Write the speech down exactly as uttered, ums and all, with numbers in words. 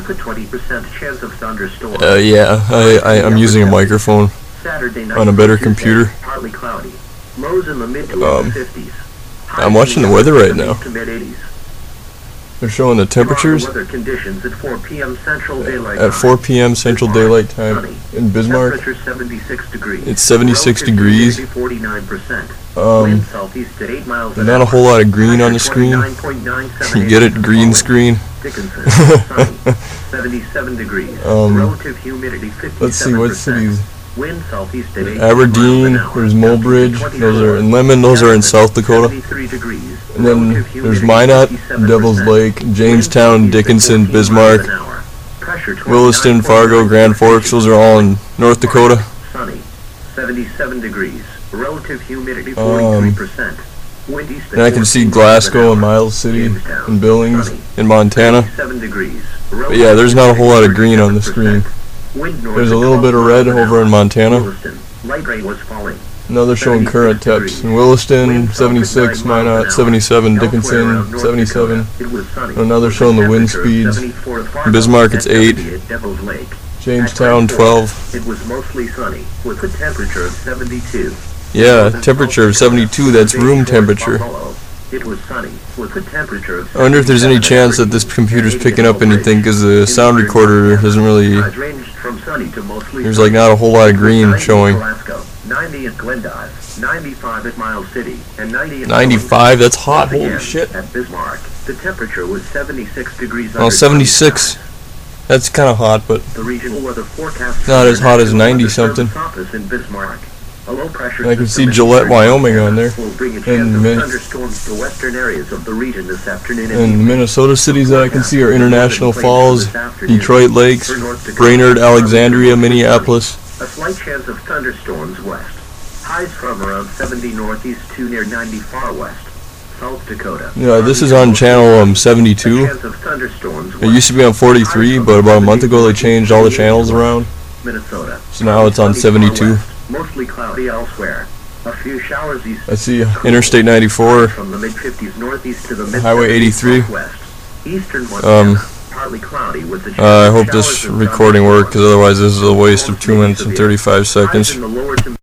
with a twenty percent chance of thunderstorms. Uh, yeah, I, I, I'm using a microphone on a better computer. Partly cloudy. Lows in the mid to Um, fifties. I'm watching the weather right now. They're showing the temperatures Weather conditions at four p m Central Daylight at four p m Central Daylight Time in Bismarck. Temperature seventy-six degrees. It's seventy-six degrees. forty-nine percent. Um, Wind southeast at eight miles an not a hour. whole lot of green on the screen. twenty-nine point nine seven You get it? Green inches screen. Dickinson, sunny, seventy-seven degrees. Um, Relative humidity fifty-seven percent. Let's see what cities. Wind southeast at eight Aberdeen, miles an hour. there's Mulbridge, those are in Lemon, those are in South Dakota. seventy-three degrees. And then Relative there's humidity Minot, fifty-seven Devil's percent. Lake, Jamestown, Dickinson, Bismarck, Williston, Fargo, Grand Forks, those are all in North Dakota. Sunny, seventy-seven degrees. Relative humidity forty-three percent. Wind east And I can see Glasgow and Miles City and Billings in Montana. seven degrees. But yeah, there's not a whole lot of green on the screen. There's a little bit of red over in Montana. Light rain was falling. Now they're showing current temps. In Williston, seventy-six, Minot, seventy-seven, Dickinson, seventy-seven. And now they're showing the wind speeds. In Bismarck, it's eight. Jamestown, twelve. It was mostly sunny with a temperature of seventy-two. Yeah, temperature of seventy-two, that's room temperature. It was sunny with a temperature of I wonder if there's any chance that this computer's picking up anything, because the sound recorder doesn't really... There's like not a whole lot of green showing. ninety at Glendive, ninety-five at Miles City, and ninety at ninety-five, that's hot, holy shit. At Bismarck, the temperature was seventy-six degrees. Oh, seventy-six. That's kind of hot, but the regional weather forecast not as hot as ninety something. In Bismarck. A low pressure I can see Gillette, Wyoming on there. And Min thunderstorms to western areas of the region this afternoon. And the Minnesota cities that I can see are International Falls, Detroit Lakes, Brainerd, Alexandria, Minneapolis. A slight chance of thunderstorms west. Highs from around seventy northeast to near ninety far west. South Dakota. Yeah, this is on channel um, seventy-two. It used to be on forty-three, but about a month ago they changed all the channels around. Minnesota. So now it's on seventy-two. Mostly cloudy elsewhere. A few showers east. I see Interstate ninety-four, from the mid fifties northeast to the mid Highway eighty-three. Eastern Um, partly cloudy with the uh, I hope this recording works, because otherwise this is a waste of two minutes and thirty-five seconds. In the lower